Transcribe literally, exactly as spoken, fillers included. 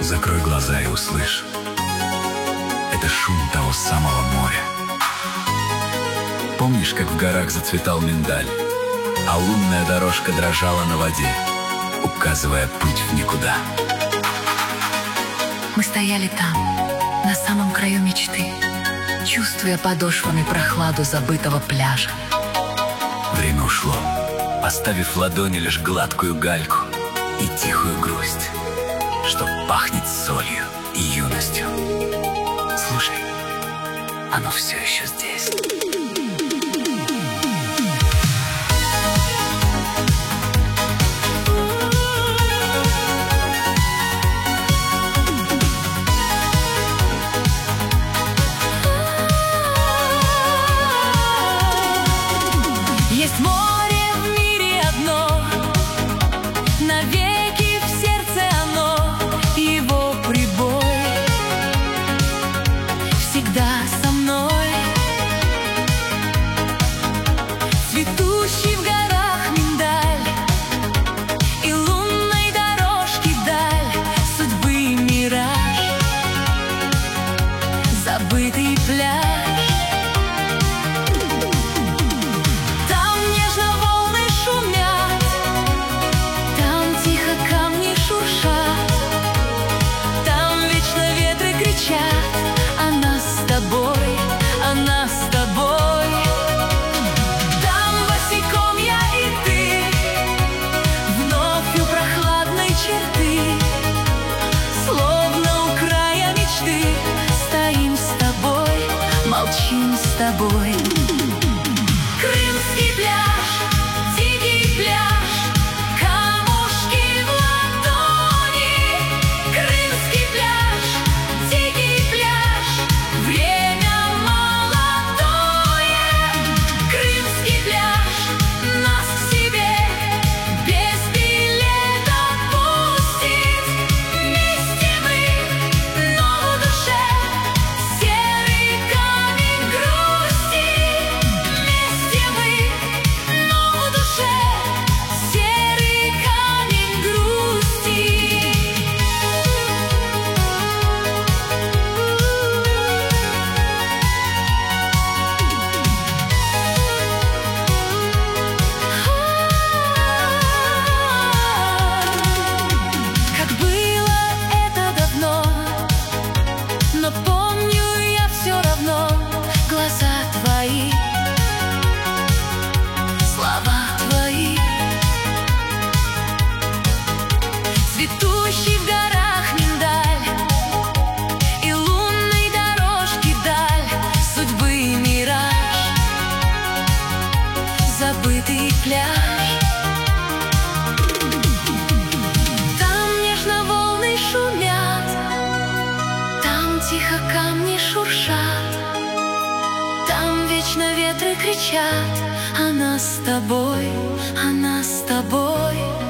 Закрой глаза и услышь. Это шум того самого моря. Помнишь, как в горах зацветал миндаль, а лунная дорожка дрожала на воде, указывая путь в никуда? Мы стояли там, на самом краю мечты, чувствуя подошвами прохладу забытого пляжа. Время ушло, оставив в ладони лишь гладкую гальку и тихую грусть, что пахнет солью и юностью. Слушай, оно все еще здесь. Есть море в мире одно, навеки в сердце оно, его прибой всегда со мной. Цветущий в горах миндаль и лунной дорожки даль, судьбы мираж, забытый пляж. А нас с тобой, а нас с тобой. Там босиком я и ты, вновь у прохладной черты, словно у края мечты, стоим с тобой, молчим с тобой. Крымский пляж, дикий пляж, камушки в ладони. Крымский пляж, дикий пляж, время молодое. Крымский пляж нас к себе без билета пустит. Вместе мы, но в душе серый камень грусти. Вместе мы, но в душе серый камень грусти. Как было это давно, но помню я все равно глаза твои, слова твои. Цветущий в горах миндаль и лунной дорожки даль, судьбы мираж, забытый пляж. Там нежно волны шумят, там тихо камни шуршат, там вечно ветры кричат. А нас с тобой, а нас с тобой.